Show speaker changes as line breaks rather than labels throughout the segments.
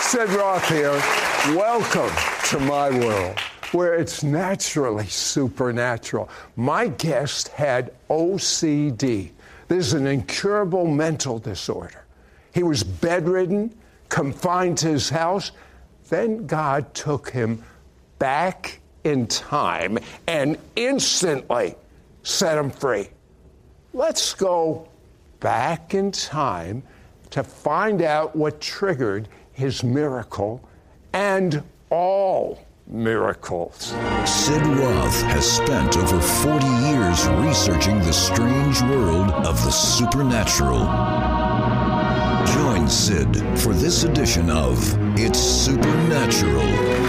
Sid Roth here. Welcome to my world, where it's naturally supernatural. My guest had OCD. This is an incurable mental disorder. He was bedridden, confined to his house. Then God took him back in time and instantly set him free. Let's go back in time to find out what triggered his miracle and all miracles.
Sid Roth has spent over 40 years researching the strange world of the supernatural. Join Sid for this edition of It's Supernatural.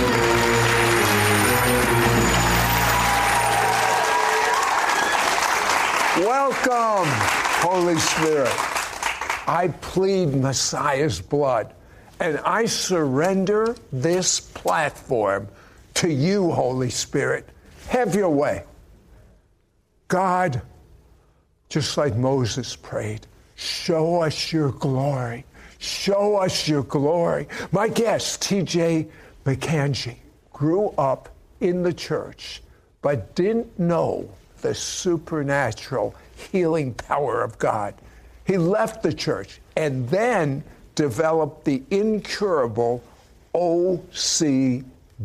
Welcome, Holy Spirit. I plead Messiah's blood, and I surrender this platform to you, Holy Spirit. Have your way. God, just like Moses prayed, show us your glory. Show us your glory. My guest, T.J. McAngee, grew up in the church, but didn't know the supernatural healing power of God. He left the church and then developed the incurable OCD.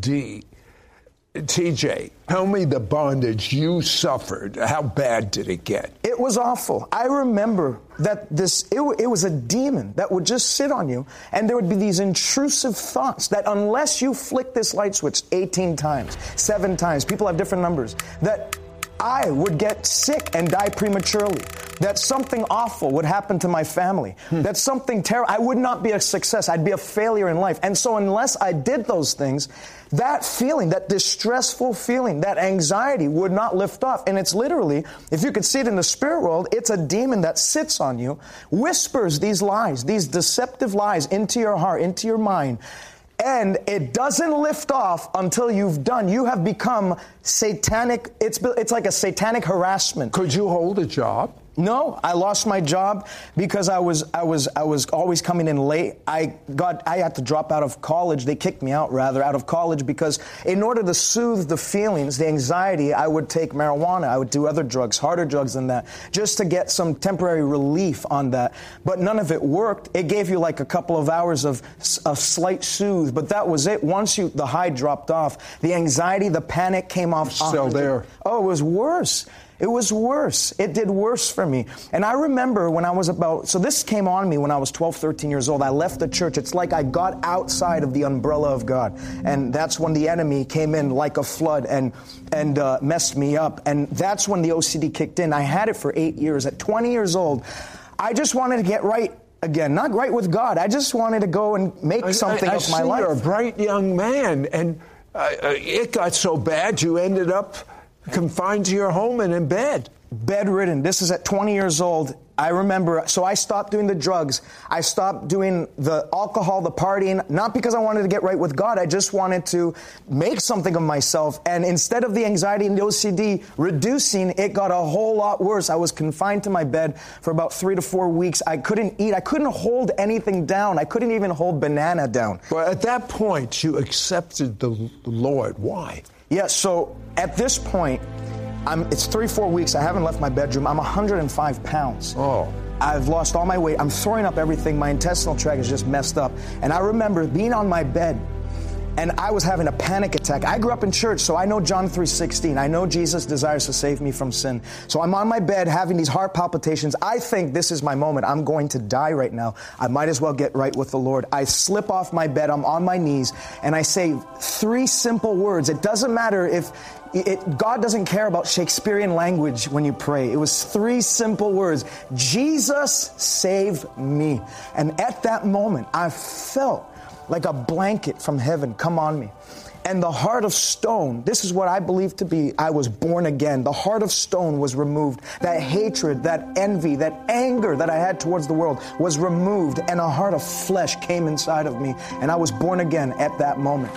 TJ, tell me the bondage you suffered. How bad did it get?
It was awful. I remember that it was a demon that would just sit on you, and there would be these intrusive thoughts that unless you flick this light switch 18 times, 7 times, people have different numbers, that I would get sick and die prematurely, that something awful would happen to my family, that something terrible, I would not be a success, I'd be a failure in life. And so unless I did those things, that feeling, that distressful feeling, that anxiety would not lift off. And it's literally, if you could see it in the spirit world, it's a demon that sits on you, whispers these lies, these deceptive lies into your heart, into your mind. And it doesn't lift off until you've done. You have become satanic. It's like a satanic harassment.
Could you hold a job?
No, I lost my job because I was always coming in late. I had to drop out of college. They kicked me out of college because in order to soothe the feelings, the anxiety, I would take marijuana. I would do other drugs, harder drugs than that, just to get some temporary relief on that. But none of it worked. It gave you like a couple of hours of slight soothe, but that was it. Once the high dropped off, the anxiety, the panic came off.
Still there.
Oh, it was worse. It was worse. It did worse for me. And I remember when I was so this came on me when I was 12, 13 years old. I left the church. It's like I got outside of the umbrella of God. And that's when the enemy came in like a flood and messed me up. And that's when the OCD kicked in. I had it for 8 years. At 20 years old, I just wanted to get right again. Not right with God. I just wanted to go and make something of my life.
You're a bright young man. And it got so bad you ended up confined to your home and in bed.
Bedridden. This is at 20 years old. I remember, so I stopped doing the drugs. I stopped doing the alcohol, the partying, not because I wanted to get right with God. I just wanted to make something of myself. And instead of the anxiety and the OCD reducing, it got a whole lot worse. I was confined to my bed for about 3 to 4 weeks. I couldn't eat. I couldn't hold anything down. I couldn't even hold banana down.
Well, at that point, you accepted the Lord. Why?
Yeah, so at this point, it's 3-4 weeks. I haven't left my bedroom. I'm 105 pounds.
Oh.
I've lost all my weight. I'm throwing up everything. My intestinal tract is just messed up. And I remember being on my bed, and I was having a panic attack. I grew up in church, so I know John 3:16. I know Jesus desires to save me from sin. So I'm on my bed having these heart palpitations. I think this is my moment. I'm going to die right now. I might as well get right with the Lord. I slip off my bed. I'm on my knees, and I say 3 simple words. It doesn't matter if God doesn't care about Shakespearean language when you pray. It was 3 simple words. Jesus, save me. And at that moment, I felt like a blanket from heaven come on me. And the heart of stone, this is what I believe to be, I was born again. The heart of stone was removed. That hatred, that envy, that anger that I had towards the world was removed. And a heart of flesh came inside of me. And I was born again at that moment.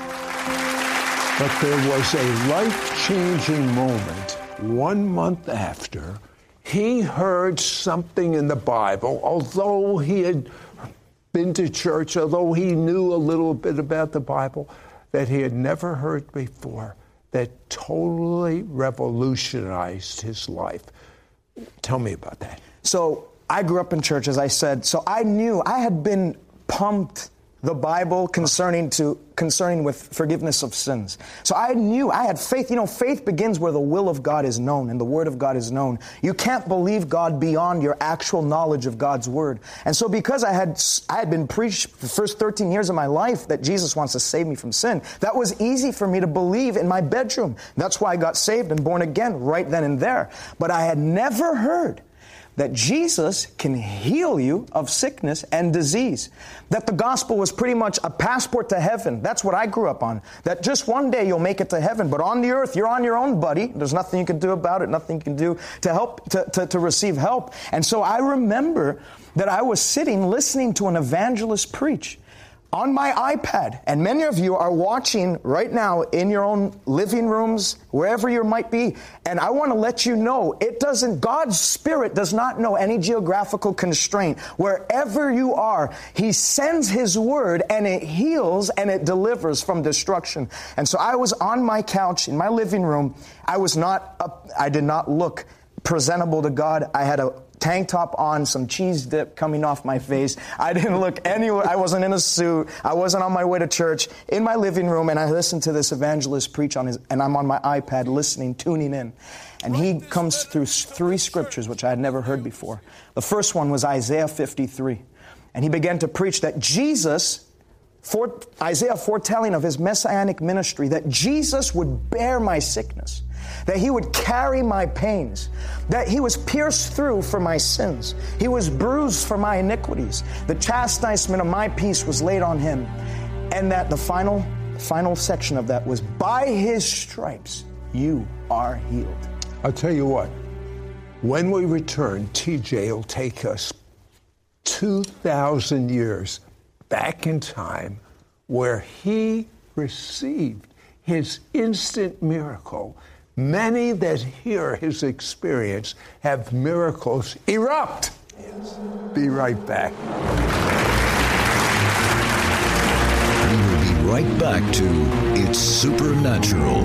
But there was a life-changing moment 1 month after he heard something in the Bible, although he had been to church, although he knew a little bit about the Bible, that he had never heard before, that totally revolutionized his life. Tell me about that.
So I grew up in church, as I said, so I knew I had been pumped the Bible concerning with forgiveness of sins. So I knew, I had faith. You know, faith begins where the will of God is known and the Word of God is known. You can't believe God beyond your actual knowledge of God's Word. And so because I had been preached the first 13 years of my life that Jesus wants to save me from sin, that was easy for me to believe in my bedroom. That's why I got saved and born again right then and there. But I had never heard that Jesus can heal you of sickness and disease. That the gospel was pretty much a passport to heaven. That's what I grew up on. That just one day you'll make it to heaven, but on the earth, you're on your own, buddy. There's nothing you can do about it, nothing you can do to help, to receive help. And so I remember that I was sitting listening to an evangelist preach on my iPad, and many of you are watching right now in your own living rooms, wherever you might be, and I want to let you know, God's Spirit does not know any geographical constraint. Wherever you are, He sends His Word, and it heals, and it delivers from destruction. And so I was on my couch in my living room. I did not look presentable to God. I had a tank top on, some cheese dip coming off my face. I didn't look anywhere. I wasn't in a suit. I wasn't on my way to church. In my living room, and I listened to this evangelist preach and I'm on my iPad listening, tuning in. And he comes through 3 scriptures, which I had never heard before. The first one was Isaiah 53. And he began to preach that Isaiah foretelling of His messianic ministry, that Jesus would bear my sickness, that He would carry my pains, that He was pierced through for my sins. He was bruised for my iniquities. The chastisement of my peace was laid on Him. And that the final section of that was, by His stripes you are healed.
I'll tell you what, when we return, TJ will take us 2,000 years back in time where he received his instant miracle. Many that hear his experience have miracles erupt. Yes. Be right back.
We will be right back to It's Supernatural.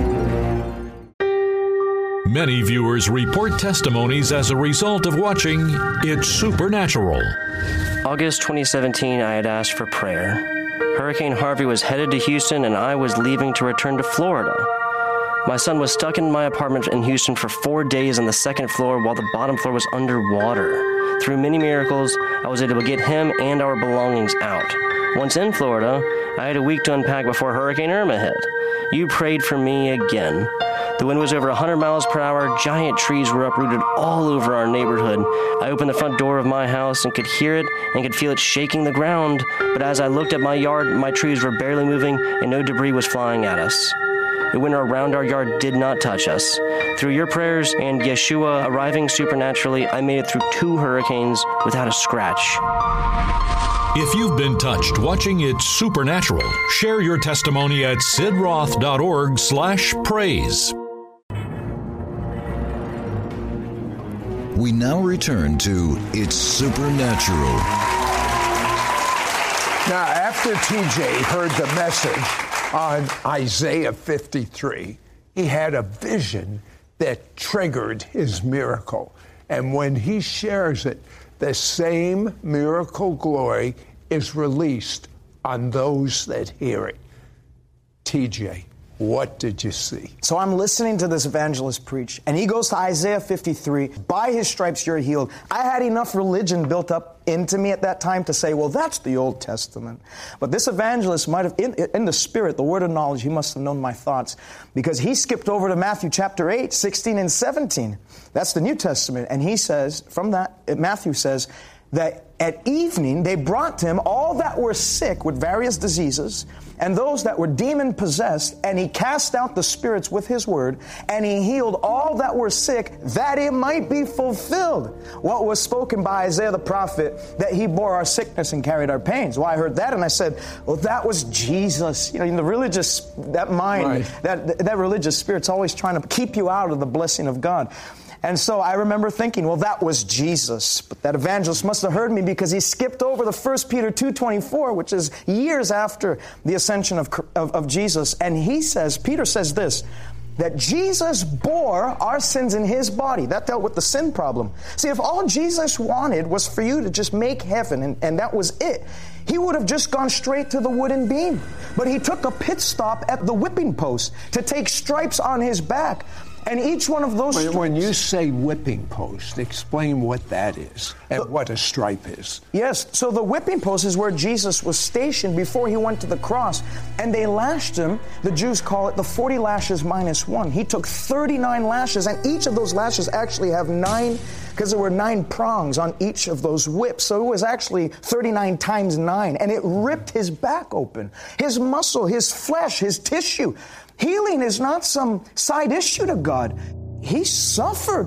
Many viewers report testimonies as a result of watching It's Supernatural.
August 2017, I had asked for prayer. Hurricane Harvey was headed to Houston, and I was leaving to return to Florida. My son was stuck in my apartment in Houston for 4 days on the second floor while the bottom floor was underwater. Through many miracles, I was able to get him and our belongings out. Once in Florida, I had a week to unpack before Hurricane Irma hit. You prayed for me again. The wind was over 100 miles per hour. Giant trees were uprooted all over our neighborhood. I opened the front door of my house and could hear it and could feel it shaking the ground. But as I looked at my yard, my trees were barely moving and no debris was flying at us. The wind around our yard did not touch us. Through your prayers and Yeshua arriving supernaturally, I made it through 2 hurricanes without a scratch.
If you've been touched watching It's Supernatural, share your testimony at sidroth.org/praise.
We now return to It's Supernatural.
Now, after TJ heard the message on Isaiah 53, he had a vision that triggered his miracle. And when he shares it, the same miracle glory is released on those that hear it. TJ, what did you see?
So I'm listening to this evangelist preach, and he goes to Isaiah 53, by His stripes you're healed. I had enough religion built up into me at that time to say, well, that's the Old Testament. But this evangelist might have, in the spirit, the word of knowledge, he must have known my thoughts, because he skipped over to Matthew chapter 8, 16 and 17. That's the New Testament. And he says, from that, Matthew says, that at evening they brought to him all that were sick with various diseases and those that were demon-possessed, and he cast out the spirits with his word, and he healed all that were sick, that it might be fulfilled what was spoken by Isaiah the prophet, that he bore our sickness and carried our pains. Well, I heard that, and I said, well, that was Jesus. You know, in the religious, that mind, right, that religious spirit's always trying to keep you out of the blessing of God. And so I remember thinking, well, that was Jesus. But that evangelist must have heard me because he skipped over the 1 Peter 2:24, which is years after the ascension of Jesus. And Peter says this, that Jesus bore our sins in his body. That dealt with the sin problem. See, if all Jesus wanted was for you to just make heaven, and that was it, he would have just gone straight to the wooden beam. But he took a pit stop at the whipping post to take stripes on his back. And each one of those stripes...
When you say whipping post, explain what that is and what a stripe is.
Yes, so the whipping post is where Jesus was stationed before he went to the cross. And they lashed him, the Jews call it the 40 lashes minus 1. He took 39 lashes, and each of those lashes actually have 9, because there were 9 prongs on each of those whips. So it was actually 39 times 9, and it ripped his back open. His muscle, his flesh, his tissue. Healing is not some side issue to God. He suffered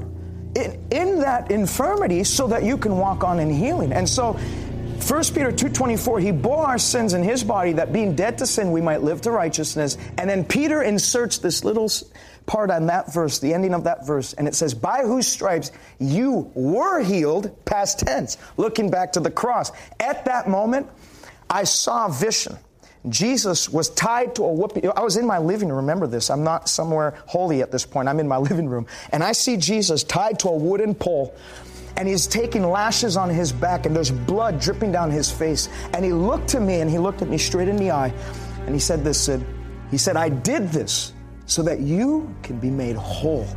in that infirmity so that you can walk on in healing. And so 1 Peter 2:24, he bore our sins in his body, that being dead to sin we might live to righteousness. And then Peter inserts this little part on that verse, the ending of that verse, and it says, by whose stripes you were healed, past tense, looking back to the cross. At that moment, I saw a vision. Jesus was tied to a whipping. I was in my living room. Remember this. I'm not somewhere holy at this point. I'm in my living room. And I see Jesus tied to a wooden pole. And he's taking lashes on his back. And there's blood dripping down his face. And he looked to me, and he looked at me straight in the eye. And he said this, Sid. He said, I did this so that you can be made whole.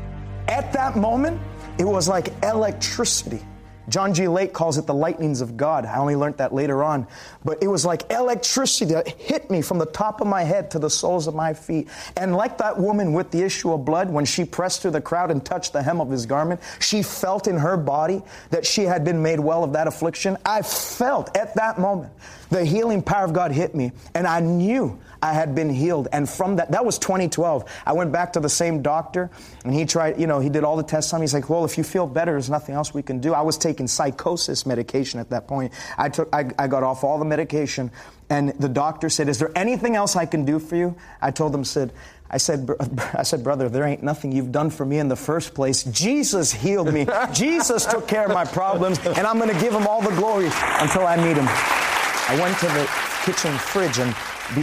At that moment, it was like electricity. John G. Lake calls it the lightnings of God. I only learned that later on. But it was like electricity that hit me from the top of my head to the soles of my feet. And like that woman with the issue of blood, when she pressed through the crowd and touched the hem of his garment, she felt in her body that she had been made well of that affliction. I felt at that moment the healing power of God hit me, and I knew I had been healed. And from that was 2012. I went back to the same doctor, and he tried, he did all the tests on me. He's like, well, if you feel better, there's nothing else we can do. I was taking psychosis medication at that point. I got off all the medication, and the doctor said, is there anything else I can do for you? I told him, I said, brother, there ain't nothing you've done for me in the first place. Jesus healed me. Jesus took care of my problems, and I'm going to give him all the glory until I meet him. I went to the kitchen fridge, and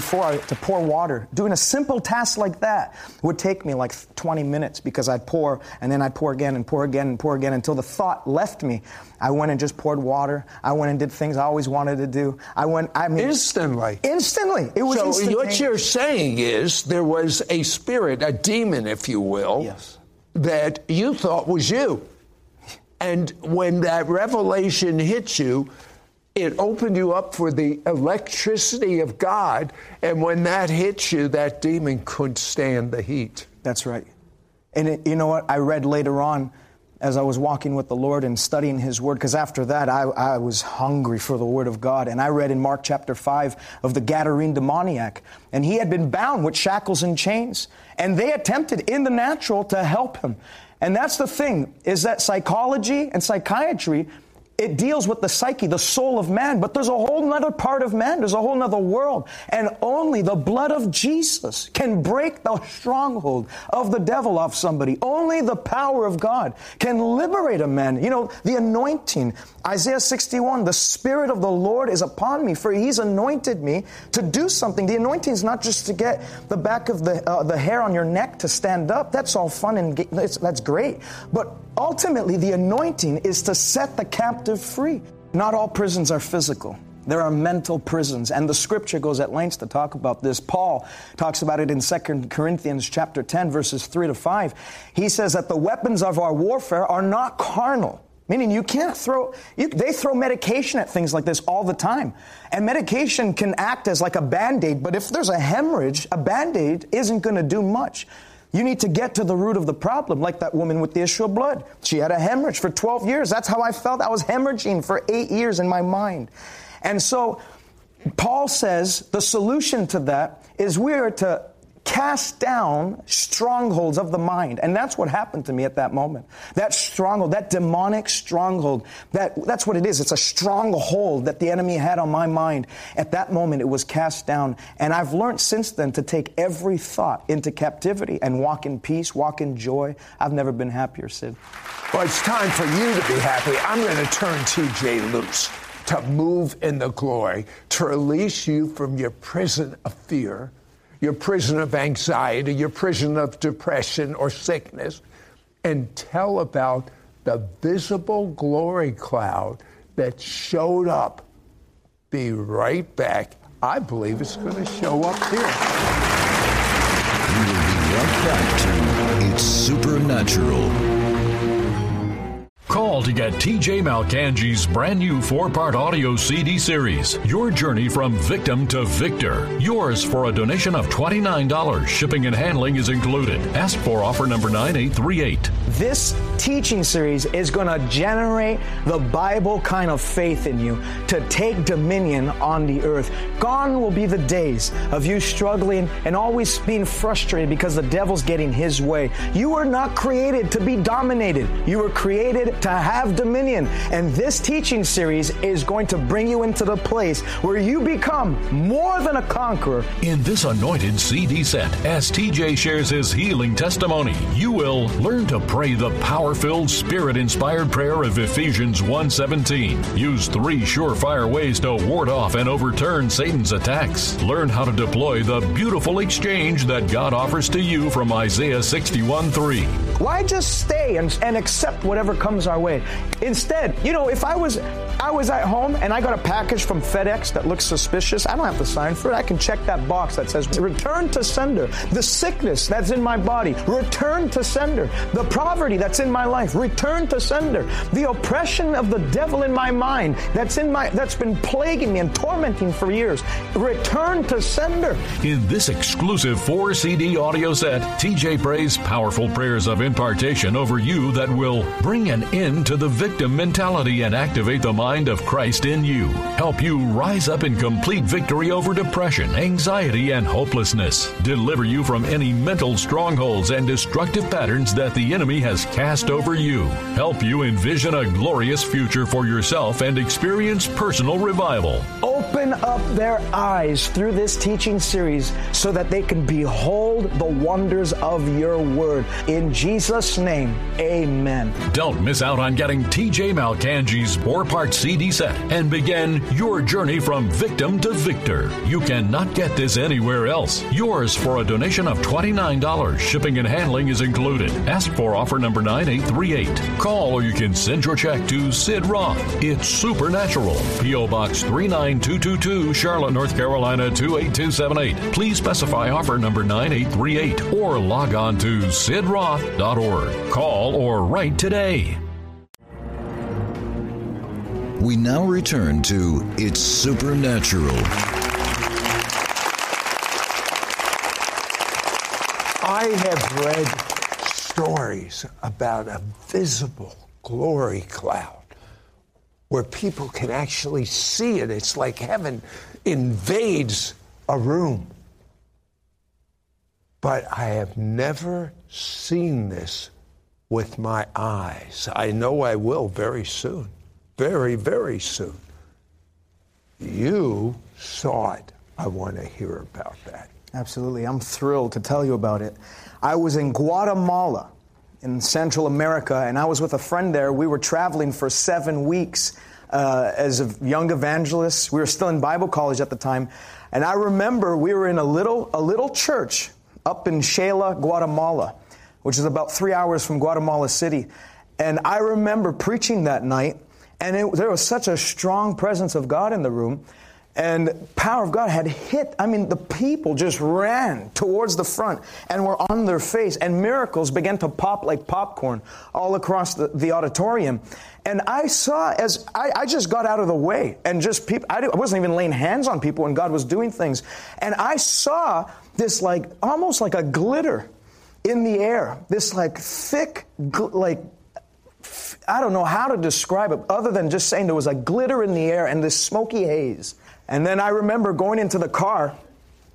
to pour water, doing a simple task like that would take me like 20 minutes, because I'd pour, and then I'd pour again and pour again and pour again until the thought left me. I went and just poured water. I went and did things I always wanted to do.
Instantly.
Instantly. It was
instantaneous. So what you're saying is there was a spirit, a demon, if you will,
yes,
that you thought was you. And when that revelation hit you, it opened you up for the electricity of God, and when that hit you, that demon couldn't stand the heat.
That's right. And you know what? I read later on, as I was walking with the Lord and studying His Word, because after that, I was hungry for the Word of God. And I read in Mark chapter 5 of the Gadarene demoniac, and he had been bound with shackles and chains, and they attempted in the natural to help him. And that's the thing, is that psychology and psychiatry, it deals with the psyche, the soul of man, but there's a whole other part of man. There's a whole other world. And only the blood of Jesus can break the stronghold of the devil off somebody. Only the power of God can liberate a man. The anointing, Isaiah 61, the Spirit of the Lord is upon me, for He's anointed me to do something. The anointing is not just to get the back of the hair on your neck to stand up. That's all fun and that's great. But ultimately, the anointing is to set the captive free. Not all prisons are physical. There are mental prisons, and the Scripture goes at lengths to talk about this. Paul talks about it in 2 Corinthians chapter 10, verses 3 to 5. He says that the weapons of our warfare are not carnal, meaning you can't they throw medication at things like this all the time. And medication can act as like a Band-Aid, but if there's a hemorrhage, a Band-Aid isn't going to do much. You need to get to the root of the problem, like that woman with the issue of blood. She had a hemorrhage for 12 years. That's how I felt. I was hemorrhaging for 8 years in my mind. And so Paul says the solution to that is we are to cast down strongholds of the mind. And that's what happened to me at that moment. That stronghold, that demonic stronghold, that's what it is. It's a stronghold that the enemy had on my mind. At that moment, it was cast down. And I've learned since then to take every thought into captivity and walk in peace, walk in joy. I've never been happier, Sid.
Well, it's time for you to be happy. I'm going to turn TJ loose to move in the glory, to release you from your prison of fear, your prison of anxiety, your prison of depression or sickness, and tell about the visible glory cloud that showed up. Be right back. I believe it's going to show up here.
We will be right back to It's Supernatural.
Call to get TJ Malkanji's brand new 4-part audio CD series, Your Journey from Victim to Victor. Yours for a donation of $29. Shipping and handling is included. Ask for offer number 9838.
This teaching series is going to generate the Bible kind of faith in you to take dominion on the earth. Gone will be the days of you struggling and always being frustrated because the devil's getting his way. You were not created to be dominated. You were created to have dominion. And this teaching series is going to bring you into the place where you become more than a conqueror.
In this anointed CD set, as TJ shares his healing testimony, you will learn to pray the power-filled, Spirit-inspired prayer of Ephesians 1:17. Use 3 surefire ways to ward off and overturn Satan's attacks. Learn how to deploy the beautiful exchange that God offers to you from Isaiah 61:3.
Why just stay and accept whatever comes our way? Instead, if I was at home and I got a package from FedEx that looks suspicious, I don't have to sign for it. I can check that box that says return to sender. The sickness that's in my body, return to sender. The poverty that's in my life, return to sender. The oppression of the devil in my mind that's been plaguing me and tormenting for years, return to sender.
In this exclusive 4-CD audio set, TJ prays powerful prayers of impartation over you that will bring an end to the victim mentality and activate the mind of Christ in you. Help you rise up in complete victory over depression, anxiety, and hopelessness. Deliver you from any mental strongholds and destructive patterns that the enemy has cast over you. Help you envision a glorious future for yourself and experience personal revival.
Open up their eyes through this teaching series so that they can behold the wonders of your word. In Jesus' name, amen.
Don't miss out on getting TJ Malkanji's 4-part CD set and begin your journey from victim to victor. You cannot get this anywhere else. Yours for a donation of $29. Shipping and handling is included. Ask for offer number 9838. Call or you can send your check to Sid Roth. It's Supernatural. P.O. Box 39222, Charlotte, North Carolina 28278. Please specify offer number 9838 or log on to sidroth.org. Call or write today.
We now return to It's Supernatural.
I have read stories about a visible glory cloud where people can actually see it. It's like heaven invades a room. But I have never seen this with my eyes. I know I will very soon. Very, very soon. You saw it. I want to hear about that.
Absolutely. I'm thrilled to tell you about it. I was in Guatemala in Central America, and I was with a friend there. We were traveling for 7 weeks as a young evangelists. We were still in Bible college at the time. And I remember we were in a little church up in Xela, Guatemala, which is about 3 hours from Guatemala City. And I remember preaching that night, and there was such a strong presence of God in the room, and power of God had hit. I mean, the people just ran towards the front and were on their face, and miracles began to pop like popcorn all across the auditorium. And I saw, as I just got out of the way, and just people, I wasn't even laying hands on people when God was doing things. And I saw this almost like a glitter in the air, this thick, I don't know how to describe it other than just saying there was a glitter in the air and this smoky haze. And then I remember going into the car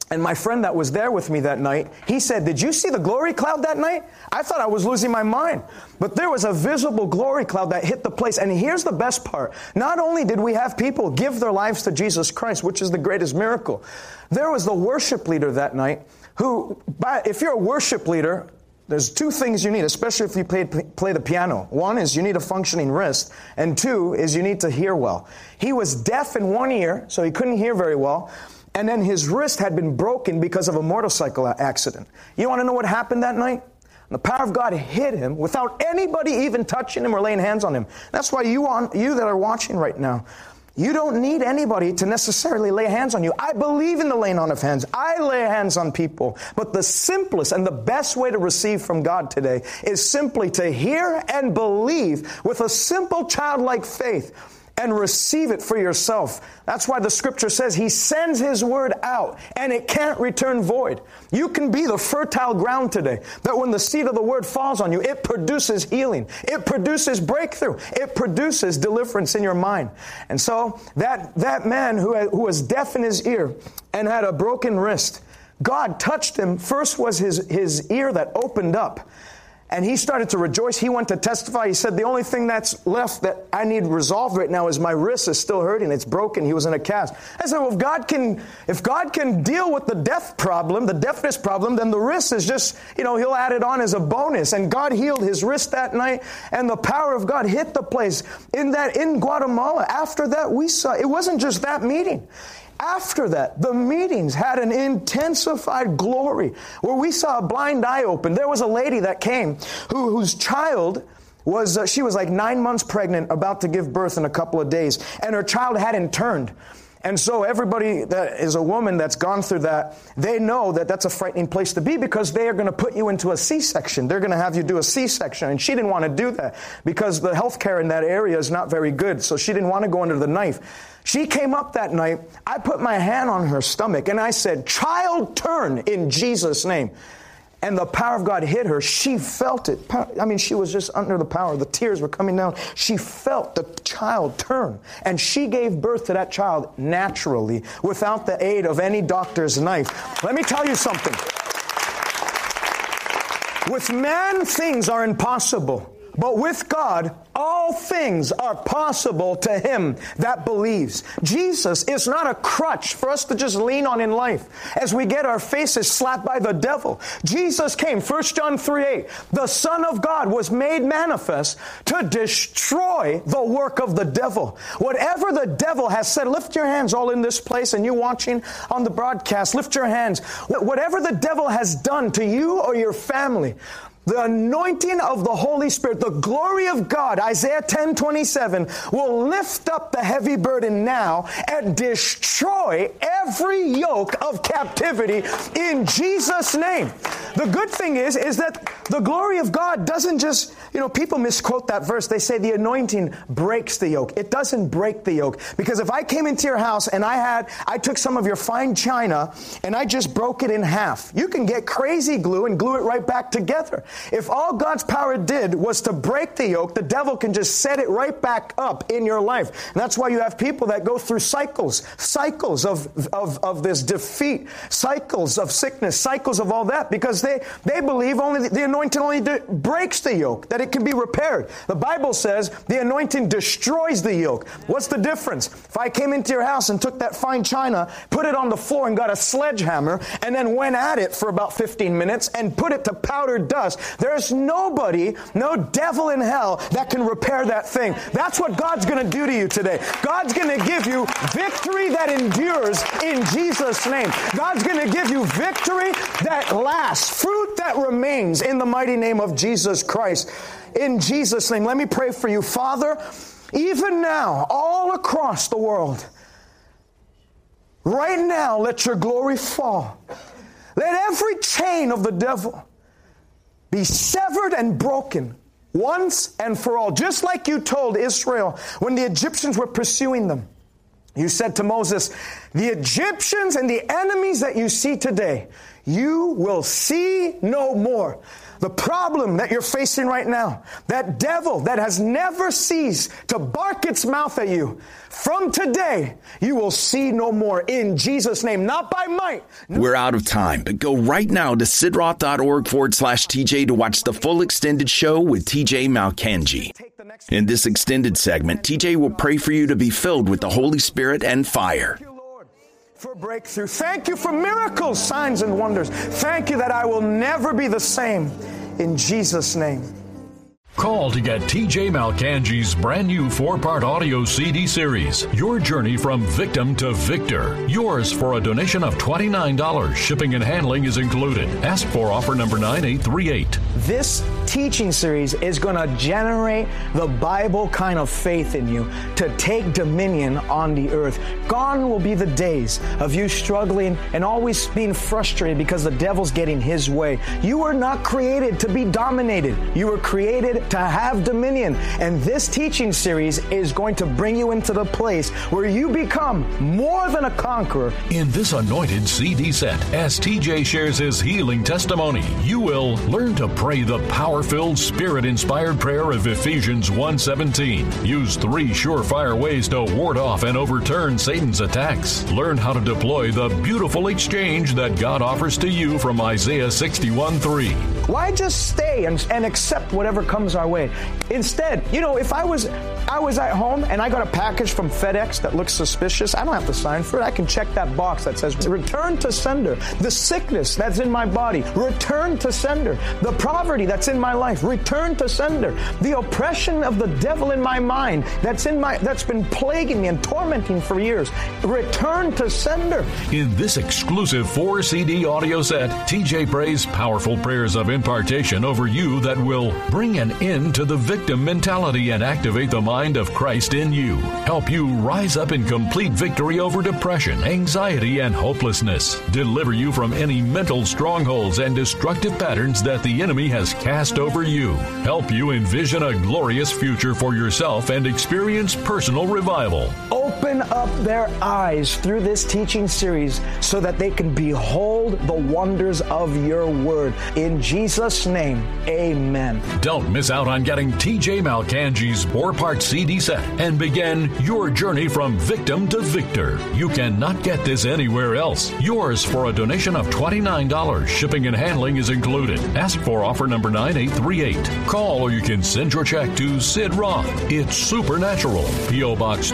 And my friend that was there with me that night, he said, did you see the glory cloud that night? I thought I was losing my mind. But there was a visible glory cloud that hit the place. And here's the best part. Not only did we have people give their lives to Jesus Christ, which is the greatest miracle, there was the worship leader that night who, if you're a worship leader, there's two things you need, especially if you play the piano. One is you need a functioning wrist, and two is you need to hear well. He was deaf in one ear, so he couldn't hear very well. And then his wrist had been broken because of a motorcycle accident. You want to know what happened that night? The power of God hit him without anybody even touching him or laying hands on him. That's why you that are watching right now, you don't need anybody to necessarily lay hands on you. I believe in the laying on of hands. I lay hands on people. But the simplest and the best way to receive from God today is simply to hear and believe with a simple childlike faith and receive it for yourself. That's why the scripture says He sends His word out and it can't return void. You can be the fertile ground today, that when the seed of the word falls on you, it produces healing. It produces breakthrough. It produces deliverance in your mind. And so that man who was deaf in his ear and had a broken wrist, God touched him. First was his ear that opened up. And he started to rejoice. He went to testify. He said, the only thing that's left that I need resolved right now is my wrist is still hurting. It's broken. He was in a cast. I said, well, if God can deal with the deafness problem, then the wrist is just, He'll add it on as a bonus. And God healed his wrist that night, and the power of God hit the place. In Guatemala, after that, we saw, it wasn't just that meeting. After that, the meetings had an intensified glory where we saw a blind eye open. There was a lady that came whose child was, she was like 9 months pregnant, about to give birth in a couple of days, and her child hadn't turned. And so everybody that is a woman that's gone through that, they know that that's a frightening place to be, because they are going to put you into a C-section. They're going to have you do a C-section. And she didn't want to do that because the health care in that area is not very good. So she didn't want to go under the knife. She came up that night. I put my hand on her stomach and I said, child, turn in Jesus' name. And the power of God hit her. She felt it. I mean, she was just under the power. The tears were coming down. She felt the child turn. And she gave birth to that child naturally, without the aid of any doctor's knife. Let me tell you something. With man, things are impossible. But with God, all things are possible to him that believes. Jesus is not a crutch for us to just lean on in life as we get our faces slapped by the devil. Jesus came, 1 John 3:8. The Son of God was made manifest to destroy the work of the devil. Whatever the devil has said, lift your hands all in this place, and you watching on the broadcast, lift your hands. Whatever the devil has done to you or your family, the anointing of the Holy Spirit, the glory of God, Isaiah 10:27, will lift up the heavy burden now and destroy every yoke of captivity in Jesus' name. The good thing is that the glory of God doesn't just, people misquote that verse. They say the anointing breaks the yoke. It doesn't break the yoke. Because if I came into your house and I took some of your fine china and I just broke it in half, you can get crazy glue and glue it right back together. If all God's power did was to break the yoke, the devil can just set it right back up in your life. And that's why you have people that go through cycles of this defeat, cycles of sickness, cycles of all that, because they believe only the anointing only breaks the yoke, that it can be repaired. The Bible says the anointing destroys the yoke. What's the difference? If I came into your house and took that fine china, put it on the floor and got a sledgehammer, and then went at it for about 15 minutes and put it to powdered dust, there's nobody, no devil in hell that can repair that thing. That's what God's going to do to you today. God's going to give you victory that endures in Jesus' name. God's going to give you victory that lasts, fruit that remains in the mighty name of Jesus Christ. In Jesus' name, let me pray for you. Father, even now, all across the world, right now, let your glory fall. Let every chain of the devil be severed and broken once and for all. Just like you told Israel when the Egyptians were pursuing them. You said to Moses, the Egyptians and the enemies that you see today, you will see no more. The problem that you're facing right now, that devil that has never ceased to bark its mouth at you, from today, you will see no more in Jesus' name, not by might.
We're out of time, but go right now to sidroth.org/TJ to watch the full extended show with TJ Malkanji. In this extended segment, TJ will pray for you to be filled with the Holy Spirit and fire.
Thank you, Lord, for breakthrough. Thank you for miracles, signs, and wonders. Thank you that I will never be the same. In Jesus' name.
Call to get TJ Malkanji's brand new 4-part audio CD series, Your Journey from Victim to Victor. Yours for a donation of $29. Shipping and handling is included. Ask for offer number 9838.
This teaching series is going to generate the Bible kind of faith in you to take dominion on the earth. Gone will be the days of you struggling and always being frustrated because the devil's getting his way. You were not created to be dominated. You were created to have dominion. And this teaching series is going to bring you into the place where you become more than a conqueror.
In this anointed CD set, as TJ shares his healing testimony, you will learn to pray the power-filled, Spirit-inspired prayer of Ephesians 1:17. Use 3 surefire ways to ward off and overturn Satan's attacks. Learn how to deploy the beautiful exchange that God offers to you from Isaiah 61:3.
Why just stay and accept whatever comes our way? Instead, if I was at home and I got a package from FedEx that looks suspicious, I don't have to sign for it. I can check that box that says return to sender. The sickness that's in my body, return to sender. The poverty that's in my life, return to sender. The oppression of the devil in my mind that's been plaguing me and tormenting for years, return to sender.
In this exclusive 4 CD audio set, TJ prays powerful prayers of impartation over you that will bring an end to the victim mentality and activate the mind of Christ in you. Help you rise up in complete victory over depression, anxiety, and hopelessness. Deliver you from any mental strongholds and destructive patterns that the enemy has cast over you. Help you envision a glorious future for yourself and experience personal revival.
Open up their eyes through this teaching series so that they can behold the wonders of your word. In Jesus' name, amen.
Don't miss out on getting TJ Malkanji's 4-part CD set and begin your journey from victim to victor. You cannot get this anywhere else. Yours for a donation of $29. Shipping and handling is included. Ask for offer number 9838. Call or you can send your check to Sid Roth. It's Supernatural. P.O. Box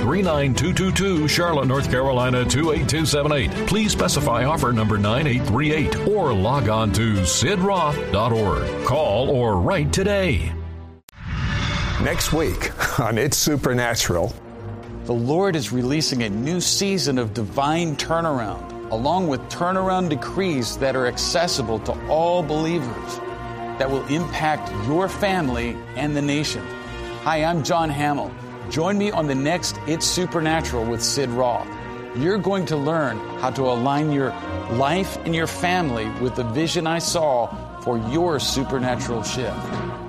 39222, Charlotte, North Carolina 28278. Please specify offer number 9838 or log on to sidroth.org. Call or write today.
Next week on It's Supernatural.
The Lord is releasing a new season of divine turnaround, along with turnaround decrees that are accessible to all believers that will impact your family and the nation. Hi, I'm John Hamill. Join me on the next It's Supernatural with Sid Roth. You're going to learn how to align your life and your family with the vision I saw for your supernatural shift.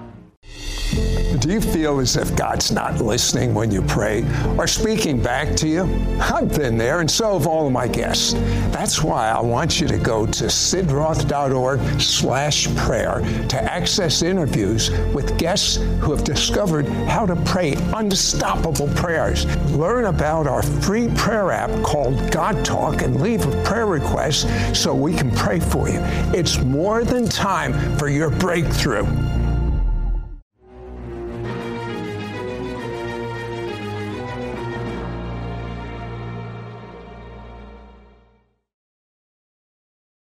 Do you feel as if God's not listening when you pray or speaking back to you? I've been there, and so have all of my guests. That's why I want you to go to sidroth.org/prayer to access interviews with guests who have discovered how to pray unstoppable prayers. Learn about our free prayer app called God Talk and leave a prayer request so we can pray for you. It's more than time for your breakthrough.